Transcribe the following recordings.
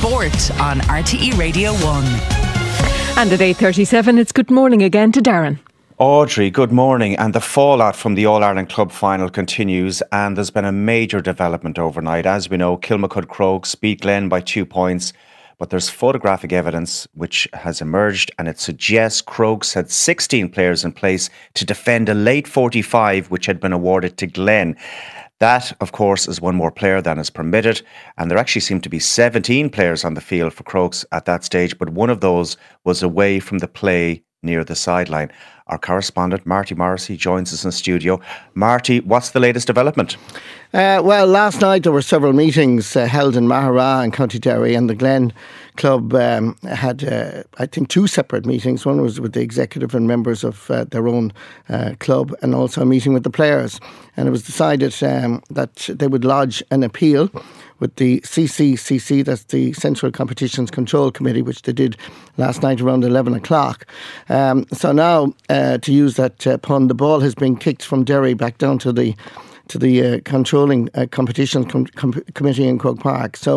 Sport on RTE Radio 1. And at 8:37, it's good morning again to Darren. Audrey, good morning. And the fallout from the All-Ireland Club final continues, and there's been a major development overnight. As we know, Kilmacud Crokes beat Glen by 2 points, but there's photographic evidence which has emerged, and it suggests Crokes had 16 players in place to defend a late 45 which had been awarded to Glen. That, of course, is one more player than is permitted, and there actually seemed to be 17 players on the field for Crokes at that stage, but one of those was away from the play near the sideline. Our correspondent, Marty Morrissey, joins us in studio. Marty, what's the latest development? Well, last night there were several meetings held in Maghera and County Derry, and the Glen Club had, I think, 2 separate meetings. One was with the executive and members of their own club, and also a meeting with the players. And it was decided that they would lodge an appeal with the CCCC, that's the Central Competitions Control Committee, which they did last night around 11 o'clock. So now, to use that pun, the ball has been kicked from Derry back down to the controlling competition committee in Croke Park. So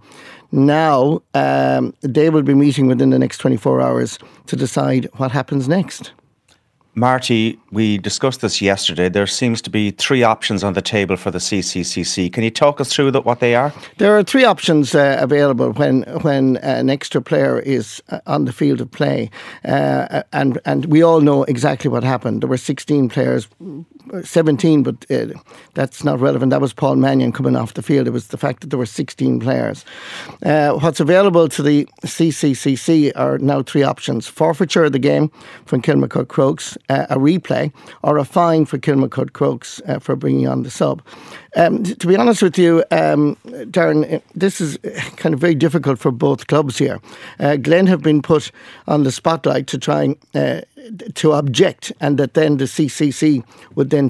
now they will be meeting within the next 24 hours to decide what happens next. Marty, we discussed this yesterday. There seems to be 3 options on the table for the CCCC. Can you talk us through what they are? There are 3 options available when an extra player is on the field of play. And we all know exactly what happened. There were 16 players, 17, but that's not relevant. That was Paul Mannion coming off the field. It was the fact that there were 16 players. What's available to the CCCC are now 3 options: forfeiture of the game from Kilmacud Crokes, a replay, or a fine for Kilmacud Crokes for bringing on the sub. To be honest with you, Darren, this is kind of very difficult for both clubs here. Glen have been put on the spotlight to try and to object, and that then the CCC would then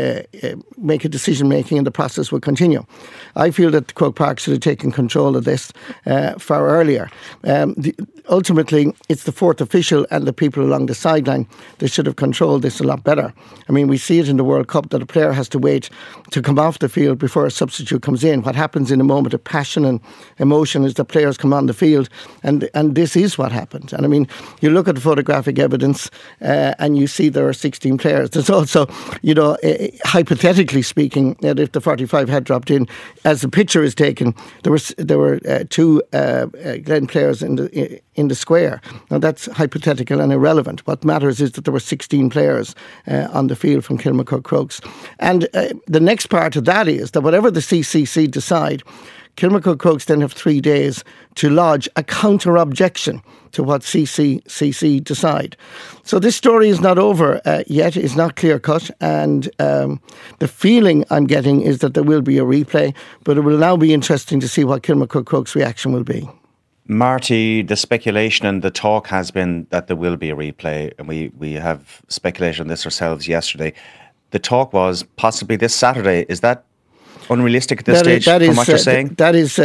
make a decision making, and the process will continue. I feel that Croke Park should have taken control of this far earlier. Ultimately, it's the 4th official and the people along the sideline that should have controlled this a lot better. I mean, we see it in the World Cup that a player has to wait to come off the field before a substitute comes in. What happens in a moment of passion and emotion is the players come on the field, and this is what happened. And I mean, you look at the photographic evidence and you see there are 16 players. There's also, hypothetically speaking, that if the 45 had dropped in, as the picture is taken, there were 2 Glen players in the square. Now that's hypothetical and irrelevant. What matters is that there were 16 players on the field from Kilmacud Crokes. And the next part of that is that whatever the CCC decide, Kilmacud Crokes then have 3 days to lodge a counter-objection to what CCCC decide. So this story is not over yet. It's not clear-cut, and the feeling I'm getting is that there will be a replay, but it will now be interesting to see what Kilmacud Crokes' reaction will be. Marty, the speculation and the talk has been that there will be a replay, and we have speculated on this ourselves yesterday. The talk was possibly this Saturday. Is that unrealistic at this stage from what you're saying? That is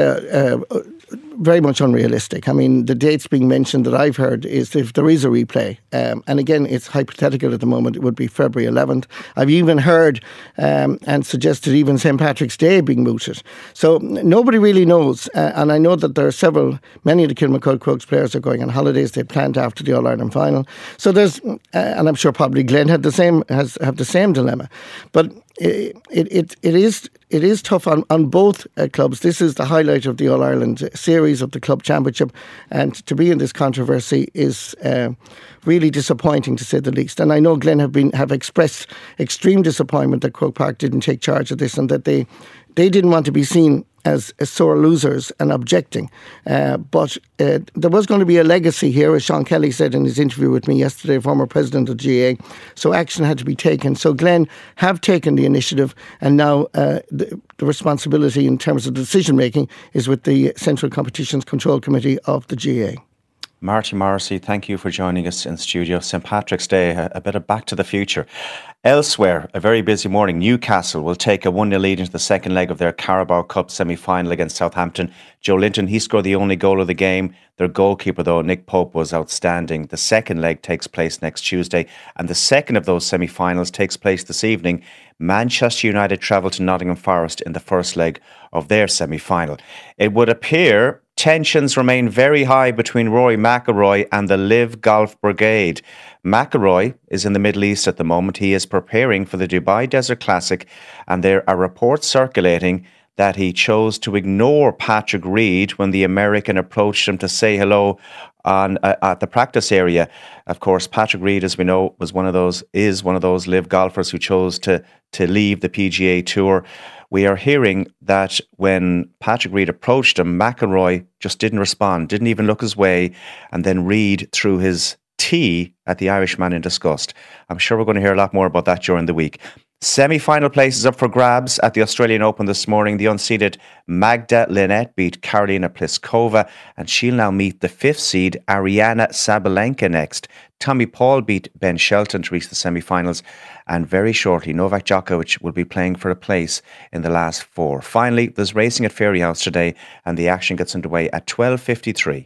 very much unrealistic. I mean, the dates being mentioned that I've heard is if there is a replay, and again, it's hypothetical at the moment, it would be February 11th. I've even heard and suggested even St. Patrick's Day being mooted. So nobody really knows, and I know that there are many of the Kilmacud Crokes players are going on holidays. They planned after the All-Ireland final. So there's, and I'm sure probably Glen have the same dilemma. But it is tough on both clubs. This is the highlight of the All-Ireland series of the club championship, and to be in this controversy is really disappointing, to say the least. And I know Glen have expressed extreme disappointment that Croke Park didn't take charge of this, and that they didn't want to be seen as sore losers and objecting. But there was going to be a legacy here, as Sean Kelly said in his interview with me yesterday, former president of GA. So action had to be taken. So Glen have taken the initiative, and now the responsibility in terms of decision making is with the Central Competitions Control Committee of the GA. Marty Morrissey, thank you for joining us in studio. St. Patrick's Day, a bit of back to the future. Elsewhere, a very busy morning. Newcastle will take a 1-0 lead into the second leg of their Carabao Cup semi-final against Southampton. Joe Linton, he scored the only goal of the game. Their goalkeeper, though, Nick Pope, was outstanding. The second leg takes place next Tuesday, and the second of those semi-finals takes place this evening. Manchester United travel to Nottingham Forest in the first leg of their semi-final. It would appear Tensions remain very high between Rory McIlroy and the Live Golf Brigade. McIlroy is in the Middle East at the moment. He is preparing for the Dubai Desert Classic, and there are reports circulating that he chose to ignore Patrick Reed when the American approached him to say hello at the practice area. Of course, Patrick Reed, as we know, is one of those live golfers who chose to leave the PGA Tour. We are hearing that when Patrick Reed approached him, McIlroy just didn't respond, didn't even look his way, and then Reed threw his tea at the Irishman in disgust. I'm sure we're going to hear a lot more about that during the week. Semi-final places up for grabs at the Australian Open this morning. The unseeded Magda Linette beat Karolina Pliskova, and she'll now meet the 5th seed Ariana Sabalenka next. Tommy Paul beat Ben Shelton to reach the semi-finals, and very shortly Novak Djokovic will be playing for a place in the last 4. Finally, there's racing at Fairyhouse today, and the action gets underway at 12:53.